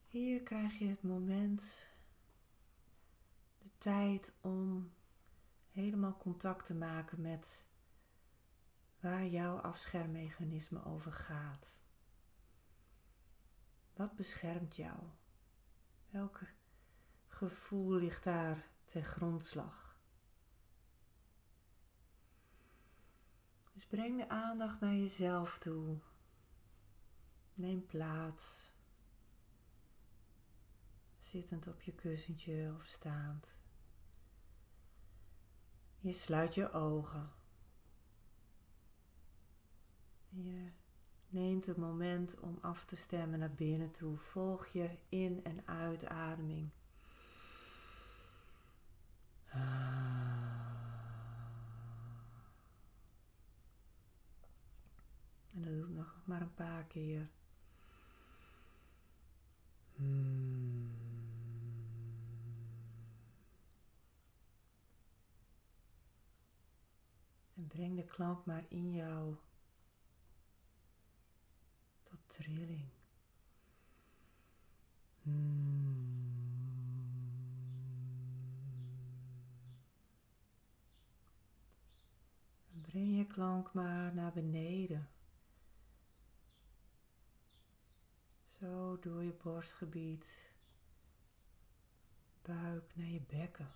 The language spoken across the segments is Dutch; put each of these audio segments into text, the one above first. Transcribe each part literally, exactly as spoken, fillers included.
Hier krijg je het moment, de tijd om helemaal contact te maken met waar jouw afschermmechanisme over gaat. Wat beschermt jou? Welk gevoel ligt daar ten grondslag? Dus breng de aandacht naar jezelf toe. Neem plaats. Zittend op je kussentje of staand. Je sluit je ogen. Je neemt het moment om af te stemmen naar binnen toe. Volg je in- en uitademing. En dat doe ik nog maar een paar keer. En breng de klank maar in jou tot trilling. En breng je klank maar naar beneden. Zo door je borstgebied, buik naar je bekken.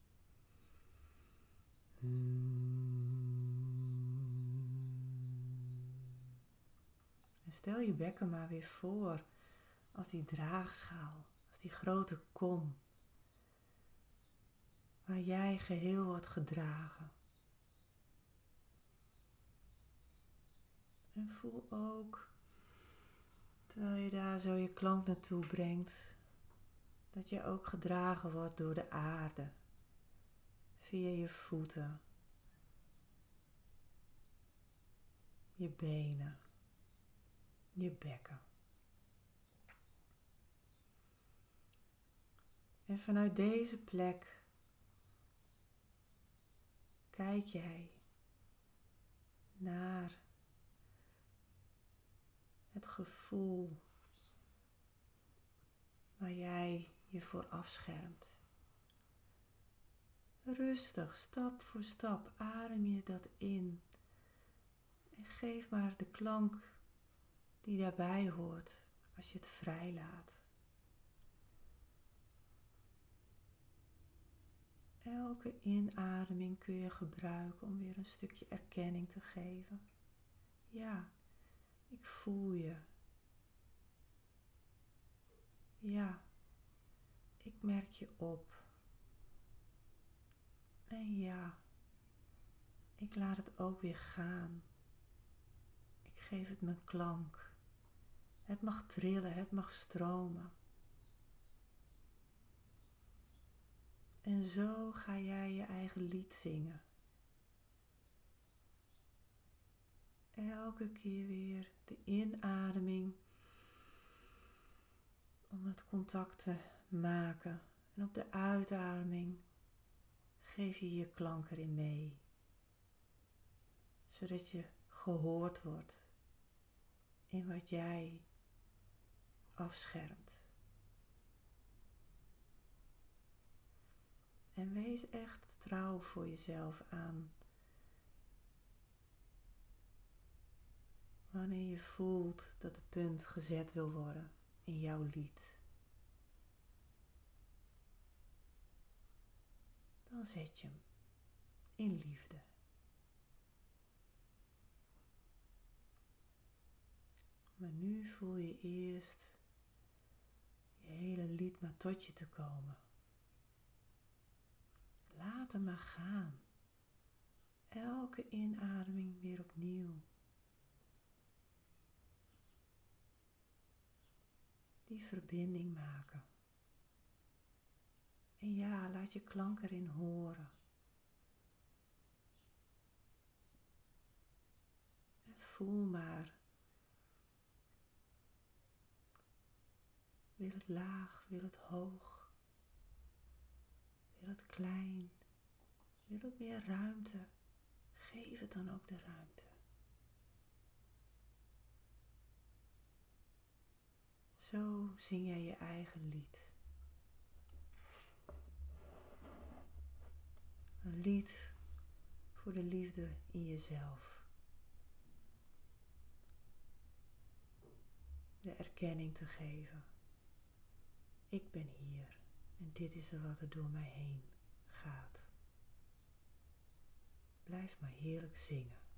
En stel je bekken maar weer voor als die draagschaal, als die grote kom, waar jij geheel wordt gedragen. En voel ook, terwijl je daar zo je klank naartoe brengt, dat je ook gedragen wordt door de aarde, via je voeten, je benen, je bekken. En vanuit deze plek kijk jij naar het gevoel waar jij je voor afschermt. Rustig, stap voor stap, adem je dat in. En geef maar de klank die daarbij hoort als je het vrijlaat. Elke inademing kun je gebruiken om weer een stukje erkenning te geven. Ja, ik voel je. Ja, ik merk je op. En ja, ik laat het ook weer gaan. Ik geef het mijn klank. Het mag trillen, het mag stromen. En zo ga jij je eigen lied zingen. Elke keer weer de inademing om het contact te maken. En op de uitademing geef je je klank erin mee. Zodat je gehoord wordt in wat jij afschermt. En wees echt trouw voor jezelf aan. Wanneer je voelt dat de punt gezet wil worden in jouw lied. Dan zet je hem in liefde. Maar nu voel je eerst je hele lied maar tot je te komen. Laat hem maar gaan. Elke inademing weer opnieuw. Die verbinding maken. En ja, laat je klank erin horen. En voel maar. Wil het laag, wil het hoog? Wil het klein? Wil het meer ruimte? Geef het dan ook de ruimte. Zo zing jij je eigen lied. Een lied voor de liefde in jezelf. De erkenning te geven. Ik ben hier en dit is er wat er door mij heen gaat. Blijf maar heerlijk zingen.